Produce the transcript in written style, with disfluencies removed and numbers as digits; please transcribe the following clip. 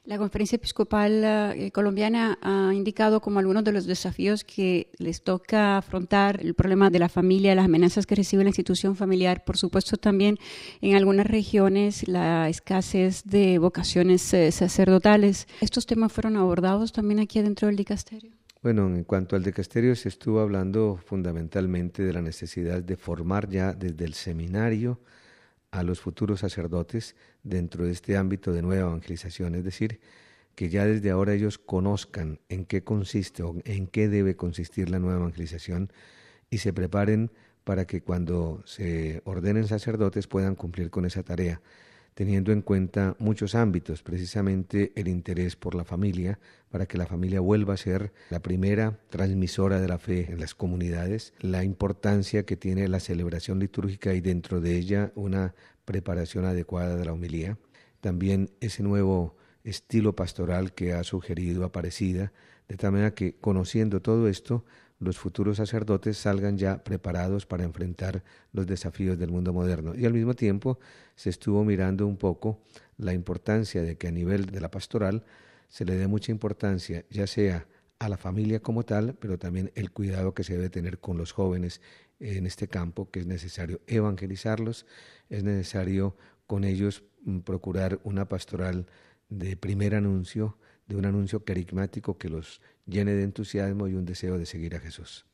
La Conferencia Episcopal colombiana ha indicado como algunos de los desafíos que les toca afrontar el problema de la familia, las amenazas que recibe la institución familiar, por supuesto también en algunas regiones la escasez de vocaciones sacerdotales. ¿Estos temas fueron abordados también aquí dentro del dicasterio? Bueno, en cuanto al dicasterio se estuvo hablando fundamentalmente de la necesidad de formar ya desde el seminario a los futuros sacerdotes dentro de este ámbito de nueva evangelización, es decir, que ya desde ahora ellos conozcan en qué consiste o en qué debe consistir la nueva evangelización y se preparen para que cuando se ordenen sacerdotes puedan cumplir con esa tarea, teniendo en cuenta muchos ámbitos, precisamente el interés por la familia, para que la familia vuelva a ser la primera transmisora de la fe en las comunidades, la importancia que tiene la celebración litúrgica y dentro de ella una preparación adecuada de la homilía, también ese nuevo estilo pastoral que ha sugerido Aparecida, de tal manera que conociendo todo esto, los futuros sacerdotes salgan ya preparados para enfrentar los desafíos del mundo moderno. Y al mismo tiempo se estuvo mirando un poco la importancia de que a nivel de la pastoral se le dé mucha importancia, ya sea a la familia como tal, pero también el cuidado que se debe tener con los jóvenes en este campo, que es necesario evangelizarlos, es necesario con ellos procurar una pastoral de primer anuncio, de un anuncio carismático que los llene de entusiasmo y un deseo de seguir a Jesús.